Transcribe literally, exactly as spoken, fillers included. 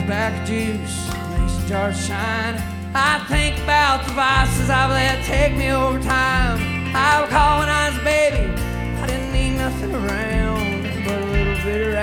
tobacco juice, mason jars shine. I think about the vices I've let take me over time. I recall when I was a baby, I didn't need nothing around but a little bit of